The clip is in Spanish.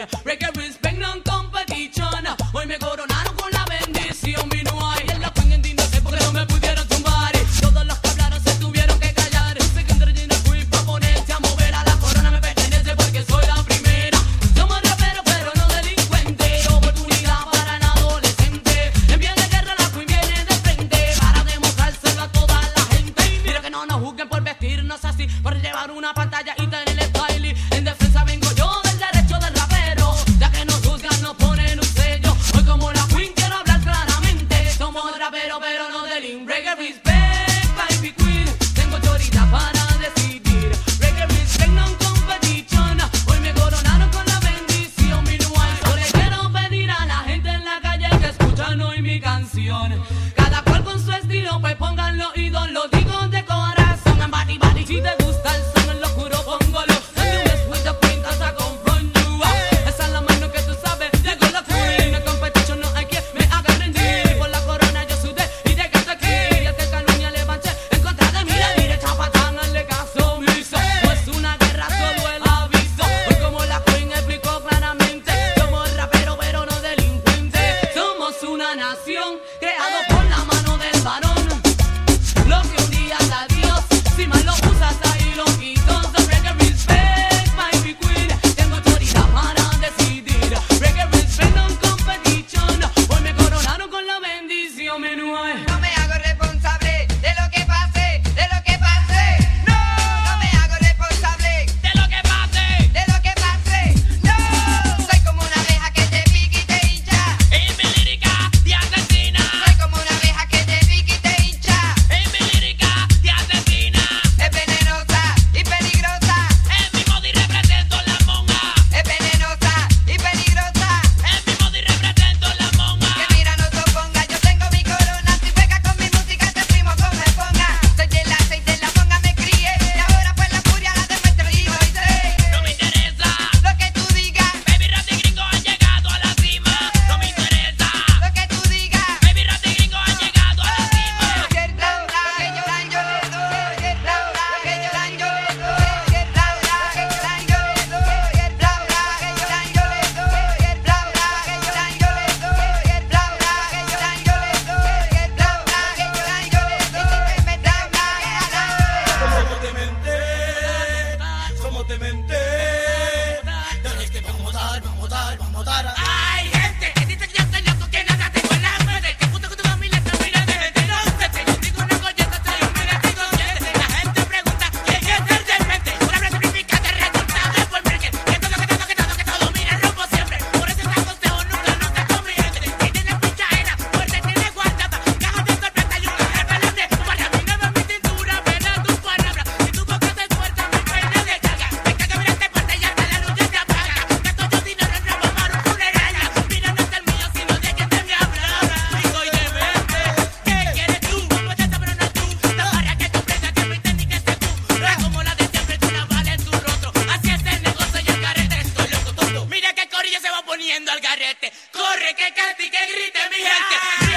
Reggae respect, non competition. Hoy me coronaron con la bendición. Vino ahí en la Queen en Dinasty porque no me pudieron tumbar. Todos los que hablaron se tuvieron que callar. Sé que entre lleno fui pa' ponerte a mover. A la corona me pertenece porque soy la primera. Somos raperos pero no delincuentes. Oportunidad para el adolescente. En pie de guerra la Queen viene de frente para demostrárselo a toda la gente. Mira que no nos juzguen por vestirnos así, por llevar una pantalla y tener el style. En defensa vengo yo del derecho del rapero. Ya que nos juzgan nos ponen un sello. Hoy como la Queen quiero hablar claramente. Somos raperos pero no delincuentes. Reggae respect, baby queen. Tengo chorita para decidir. Reggae respect, non competition. Hoy me coronaron con la bendición. Mi nueva yo le quiero pedir a la gente en la calle que escuchan hoy mi canción. Cada cual con su estilo, pues pónganlo y lo digo de corazón. En body body, si te gusta el son, en lo oscuro póngalo. And you mess with the queen, cause I come from you. Esa es la mano que tú sabes, llegó la Queen. En competition no hay quien me haga rendir. Por la corona yo sudé y llegué hasta aquí. Y el que canuña levanté en contra de mí, le diré chapatán, hazle caso omiso. No es una guerra, solo el aviso. Hoy como la Queen explicó claramente, somos raperos pero no delincuentes. Somos una nación creado por la mano del varón. Lo que un día da Dios, si mal lo usas ahí lo quito. So reggae respect, baby queen. Tengo autoridad para decidir. Reggae respect, non competition. Hoy me coronaron con la bendición, menú. No me hago responsable de lo que pase, de lo que pase. No, no me hago responsable De lo que pase, de lo que pase. No, soy como una abeja que te pica y te hincha. en mi lírica te asesina. Soy como una abeja que te pica y te hincha. En mi lírica te asesina. Es venenosa y peligrosa. En mi body represento la monja. Es venenosa y peligrosa. En mi body represento la monja. Que mira no te oponga, yo tengo mi corona. Si juegas con mi música te primo como me ponga. Soy de la 6 de la monga me crié. Y ahora pues la furia la demuestro y lo hice. No me interesa. Lo que tú digas, Baby Rap de Gringo han llegado a la cima. No me interesa. lo que tú digas. Baby Rap de Gringo han llegado a la cima. Lo que lloran yo le doy. Lo que lloran yo le doy. Lo que lloran yo le doy. Lo que lloran yo le doy. Lo que lloran yo le doy. Lo que lloran yo le doy. Lo que lloran yo le doy. Me da una Somos demente, somos demente. Dale que vamos a dar, vamos a dar, vamos a dar. Ay, gente, que dice que yo soy loco, que nada tengo en la mente. Que puto que tu familia se mira de gente inocente. Yo digo una colleta, soy un mega consciente. La gente pregunta, ¿quién es el demente? Una vez significa de resultado por merque. Que todo mira rompo siempre. Por eso ese consejo nunca no te conviene. Si tienes pichaera, fuerte tienes guardada. Caja de sorpresa y una rebelde. Para mí no es mi cintura, pero tus palabras. Si tu boca se suelta, mi pena de carga. Me caga, mira, te parte y hasta la luz ya se apaga. Gasto yo dinero en ropa para un funeral. Mira, no es el mío, sino de que te me habla. Y soy demente. ¿Qué quieres tú? Pues esta pero no es tú. No para que tú prendas que mi técnica es tú. Es como la de siempre, tú una bala en tu rostro. Así es el negocio y el carrete. Estoy loco, tonto. Mira que corillo se va poniendo al garete. Corre, que cante y que grite mi gente.